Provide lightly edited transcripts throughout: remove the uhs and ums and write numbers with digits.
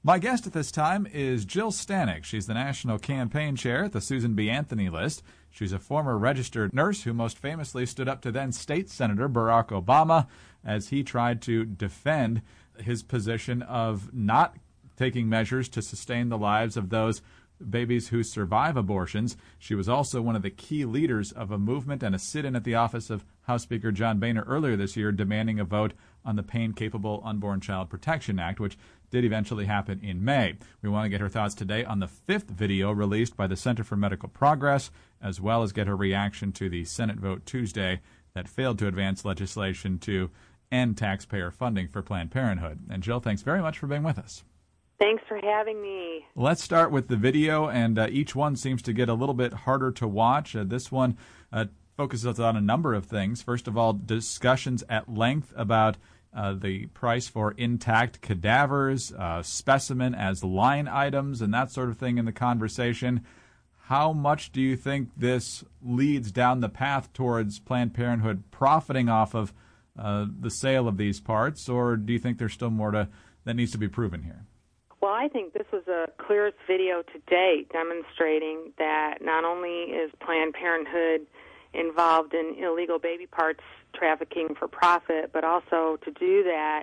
My guest at this time is Jill Stanek. She's the National Campaign Chair at the Susan B. Anthony list. She's a former registered nurse who most famously stood up to then State Senator Barack Obama as he tried to defend his position of not taking measures to sustain the lives of those babies who survive abortions. She was also one of the key leaders of a movement and a sit-in at the office of House Speaker John Boehner earlier this year demanding a vote on the Pain-Capable Unborn Child Protection Act, which did eventually happen in May. We want to get her thoughts today on the fifth video released by the Center for Medical Progress, as well as get her reaction to the Senate vote Tuesday that failed to advance legislation to end taxpayer funding for Planned Parenthood. And Jill, thanks very much for being with us. Thanks for having me. Let's start with the video, and each one seems to get a little bit harder to watch. This one focuses on a number of things. First of all, discussions at length about the price for intact cadavers, specimen as line items, and that sort of thing in the conversation. How much do you think this leads down the path towards Planned Parenthood profiting off of the sale of these parts, or do you think there's still more that needs to be proven here? Well, I think this was the clearest video to date demonstrating that not only is Planned Parenthood involved in illegal baby parts trafficking for profit, but also to do that,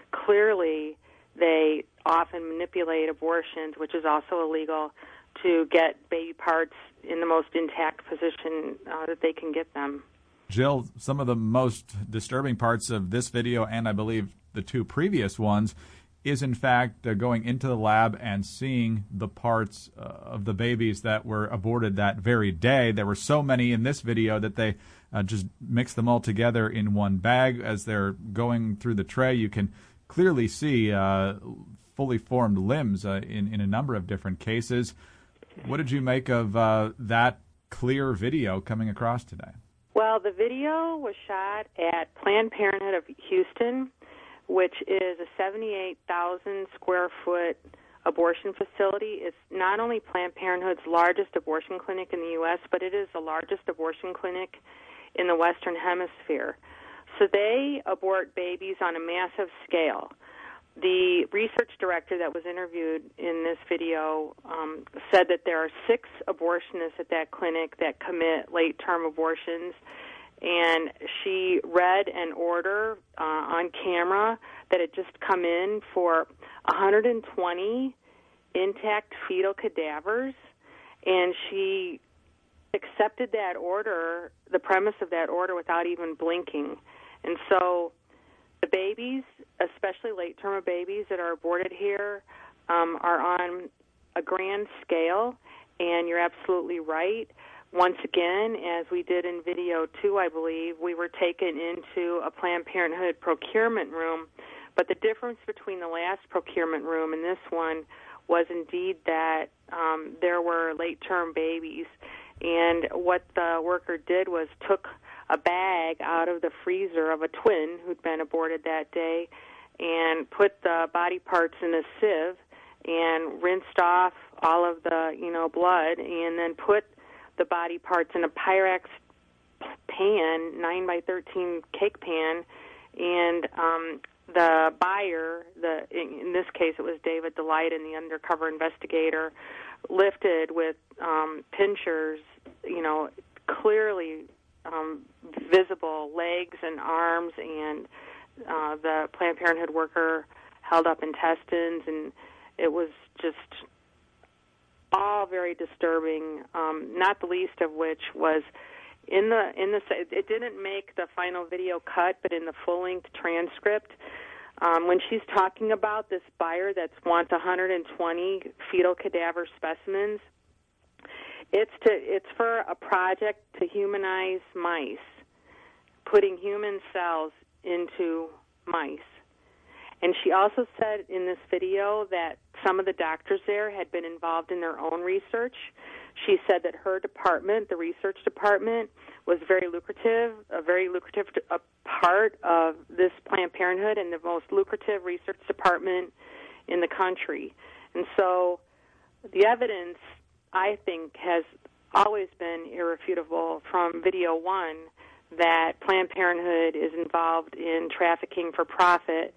clearly they often manipulate abortions, which is also illegal, to get baby parts in the most intact position that they can get them. Jill, some of the most disturbing parts of this video, and I believe the two previous ones, is in fact going into the lab and seeing the parts of the babies that were aborted that very day. There were so many in this video that they just mixed them all together in one bag. As they're going through the tray, you can clearly see fully formed limbs in a number of different cases. What did you make of that clear video coming across today? Well, the video was shot at Planned Parenthood of Houston, which is a 78,000 square foot abortion facility. It's not only Planned Parenthood's largest abortion clinic in the U.S., but it is the largest abortion clinic in the Western Hemisphere. So they abort babies on a massive scale. The research director that was interviewed in this video said that there are 6 abortionists at that clinic that commit late-term abortions, and she read an order on camera that had just come in for 120 intact fetal cadavers, and she accepted that order, the premise of that order, without even blinking. And so the babies, especially late-term babies that are aborted here, are on a grand scale, and you're absolutely right. Once again, as we did in video 2, I believe, we were taken into a Planned Parenthood procurement room, but the difference between the last procurement room and this one was indeed that there were late-term babies, and what the worker did was took a bag out of the freezer of a twin who'd been aborted that day and put the body parts in a sieve and rinsed off all of the, blood, and then put the body parts in a Pyrex pan, 9x13 cake pan, and the buyer, in this case it was David Delight, and the undercover investigator, lifted with pinchers, clearly visible legs and arms, and the Planned Parenthood worker held up intestines, and it was just all very disturbing, not the least of which was it didn't make the final video cut, but in the full-length transcript, when she's talking about this buyer that wants 120 fetal cadaver specimens, it's for a project to humanize mice, putting human cells into mice. And she also said in this video that some of the doctors there had been involved in their own research. She said that her department, the research department, was a very lucrative part of this Planned Parenthood and the most lucrative research department in the country. And so the evidence, I think, has always been irrefutable from video 1 that Planned Parenthood is involved in trafficking for profit,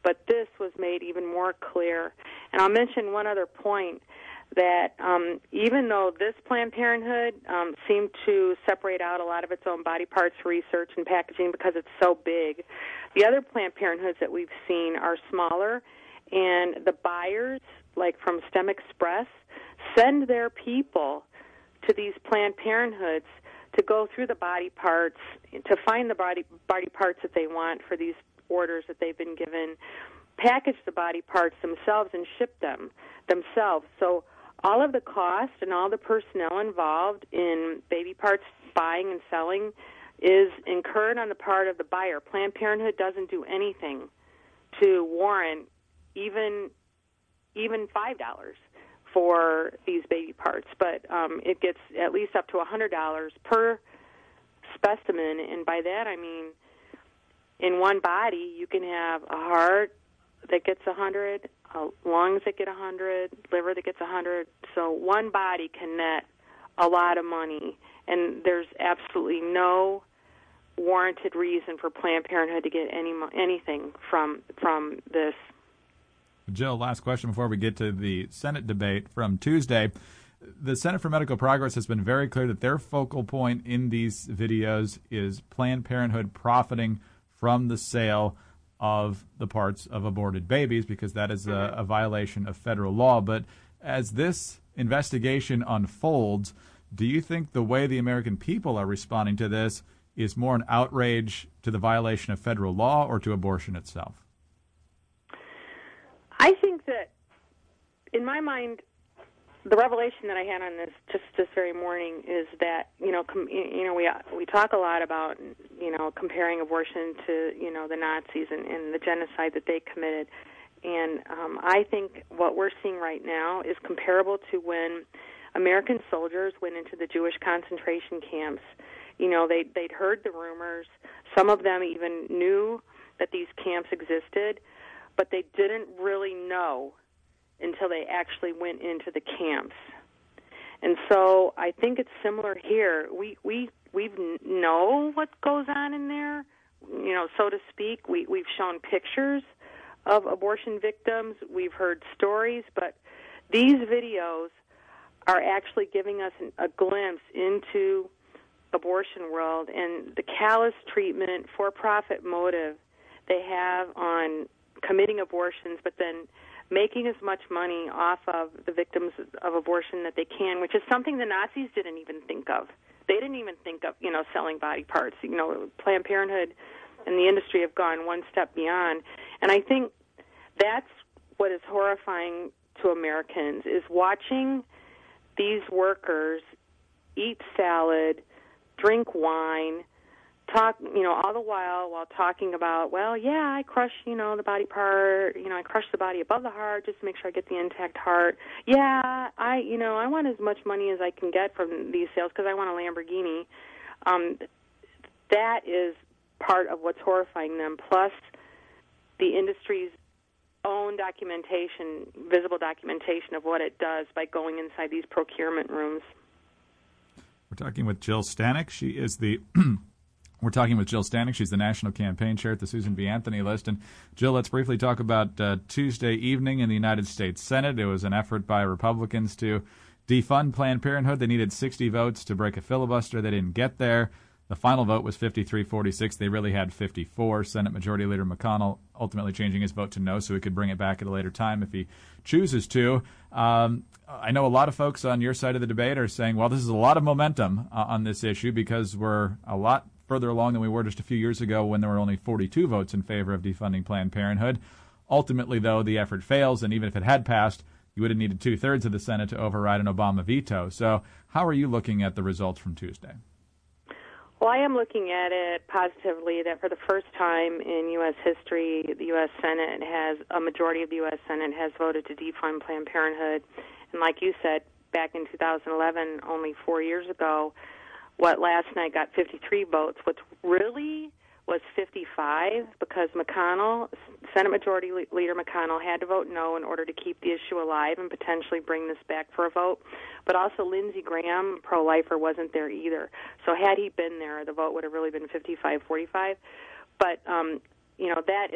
but this was made even more clear. And I'll mention one other point, that even though this Planned Parenthood seemed to separate out a lot of its own body parts research and packaging because it's so big, the other Planned Parenthoods that we've seen are smaller, and the buyers, like from STEM Express, send their people to these Planned Parenthoods to go through the body parts, to find the body parts that they want for these orders that they've been given, package the body parts themselves, and ship them themselves. So all of the cost and all the personnel involved in baby parts buying and selling is incurred on the part of the buyer. Planned Parenthood doesn't do anything to warrant even $5 for these baby parts, but it gets at least up to $100 per specimen, and by that I mean in one body you can have a heart that gets 100, lungs that get 100, liver that gets 100. So one body can net a lot of money, and there's absolutely no warranted reason for Planned Parenthood to get anything from this. Jill, last question before we get to the Senate debate from Tuesday. The Center for Medical Progress has been very clear that their focal point in these videos is Planned Parenthood profiting from the sale of the parts of aborted babies, because that is a violation of federal law. But as this investigation unfolds, do you think the way the American people are responding to this is more an outrage to the violation of federal law or to abortion itself? I think that, in my mind, the revelation that I had on this just this very morning is that we talk a lot about comparing abortion to the Nazis and the genocide that they committed, and I think what we're seeing right now is comparable to when American soldiers went into the Jewish concentration camps. They'd heard the rumors. Some of them even knew that these camps existed, but they didn't really know until they actually went into the camps. And so I think it's similar here. We know what goes on in there, so to speak. We've shown pictures of abortion victims. We've heard stories, but these videos are actually giving us a glimpse into abortion world and the callous treatment, for-profit motive they have on committing abortions, but then making as much money off of the victims of abortion that they can, which is something the Nazis didn't even think of. They didn't even think of, selling body parts. Planned Parenthood and the industry have gone one step beyond. And I think that's what is horrifying to Americans, is watching these workers eat salad, drink wine, talk, all the while talking about, I crush, the body part, I crush the body above the heart just to make sure I get the intact heart. Yeah, I want as much money as I can get from these sales because I want a Lamborghini. That is part of what's horrifying them, plus the industry's own documentation, visible documentation of what it does by going inside these procurement rooms. We're talking with Jill Stanek. She's the National Campaign Chair at the Susan B. Anthony List. And Jill, let's briefly talk about Tuesday evening in the United States Senate. It was an effort by Republicans to defund Planned Parenthood. They needed 60 votes to break a filibuster. They didn't get there. The final vote was 53-46. They really had 54. Senate Majority Leader McConnell ultimately changing his vote to no so he could bring it back at a later time if he chooses to. I know a lot of folks on your side of the debate are saying, well, this is a lot of momentum on this issue because we're a lot further along than we were just a few years ago when there were only 42 votes in favor of defunding Planned Parenthood. Ultimately, though, the effort fails, and even if it had passed, you would have needed two-thirds of the Senate to override an Obama veto. So how are you looking at the results from Tuesday? Well, I am looking at it positively that for the first time in U.S. history, the U.S. Senate a majority of the U.S. Senate has voted to defund Planned Parenthood. And like you said, back in 2011, only 4 years ago, what last night got 53 votes, what really was 55, because Senate Majority Leader McConnell had to vote no in order to keep the issue alive and potentially bring this back for a vote. But also Lindsey Graham, pro-lifer, wasn't there either. So had he been there, the vote would have really been 55-45. But, that is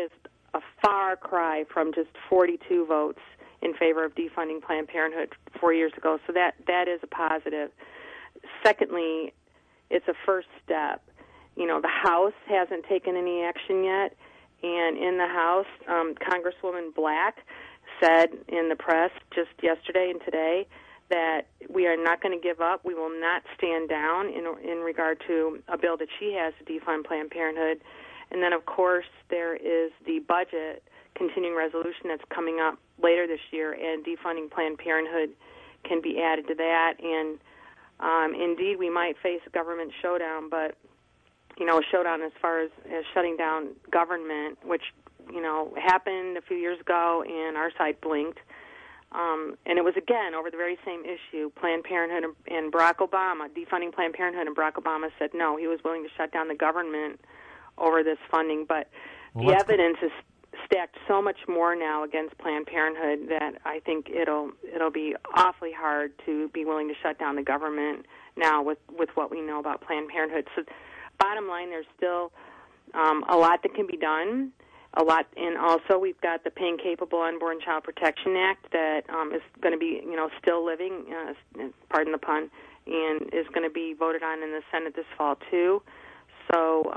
a far cry from just 42 votes in favor of defunding Planned Parenthood 4 years ago. So that is a positive. Secondly, it's a first step. You know, the House hasn't taken any action yet, and in the House, Congresswoman Black said in the press just yesterday and today that we are not going to give up. We will not stand down in regard to a bill that she has to defund Planned Parenthood. And then, of course, there is the budget continuing resolution that's coming up later this year, and defunding Planned Parenthood can be added to that. And indeed, we might face a government showdown, but, you know, a showdown as far as shutting down government, which, you know, happened a few years ago, and our side blinked. And it was, again, over the very same issue, Planned Parenthood and Barack Obama, defunding Planned Parenthood, and Barack Obama said no, he was willing to shut down the government over this funding. But the evidence is stacked so much more now against Planned Parenthood that I think it'll be awfully hard to be willing to shut down the government now with what we know about Planned Parenthood. So bottom line, there's still a lot that can be done. A lot, and also we've got the Pain Capable Unborn Child Protection Act that is going to be, you know, still living, pardon the pun, and is going to be voted on in the Senate this fall too. So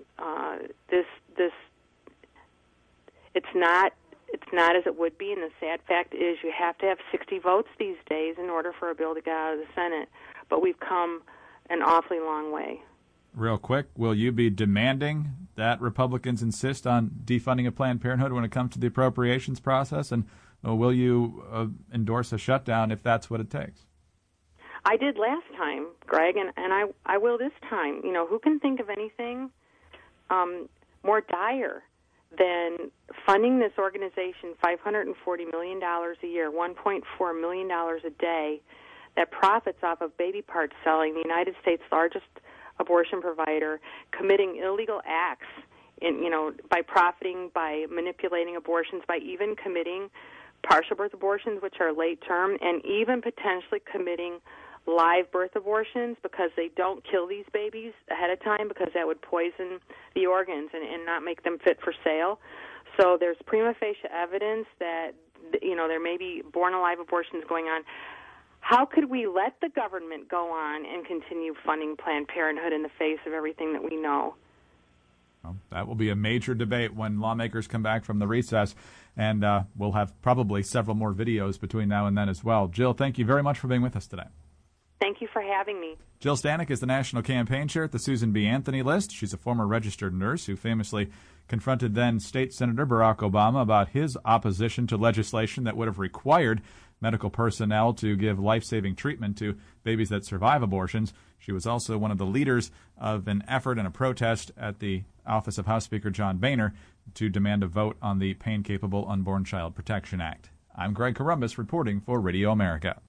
it's not as it would be, and the sad fact is you have to have 60 votes these days in order for a bill to get out of the Senate. But we've come an awfully long way. Real quick, will you be demanding that Republicans insist on defunding of Planned Parenthood when it comes to the appropriations process? And will you endorse a shutdown if that's what it takes? I did last time, Greg, and I will this time. You know, who can think of anything more dire than funding this organization $540 million a year, $1.4 million a day, that profits off of baby parts selling, the United States' largest abortion provider, committing illegal acts by profiting, by manipulating abortions, by even committing partial birth abortions, which are late term, and even potentially committing live birth abortions because they don't kill these babies ahead of time because that would poison the organs and not make them fit for sale. So there's prima facie evidence that, you know, there may be born alive abortions going on. How could we let the government go on and continue funding Planned Parenthood in the face of everything that we know? Well, that will be a major debate when lawmakers come back from the recess, and we'll have probably several more videos between now and then as well. Jill, thank you very much for being with us today. Thank you for having me. Jill Stanek is the National Campaign Chair at the Susan B. Anthony List. She's a former registered nurse who famously confronted then State Senator Barack Obama about his opposition to legislation that would have required medical personnel to give life-saving treatment to babies that survive abortions. She was also one of the leaders of an effort and a protest at the office of House Speaker John Boehner to demand a vote on the Pain Capable Unborn Child Protection Act. I'm Greg Corombos reporting for Radio America.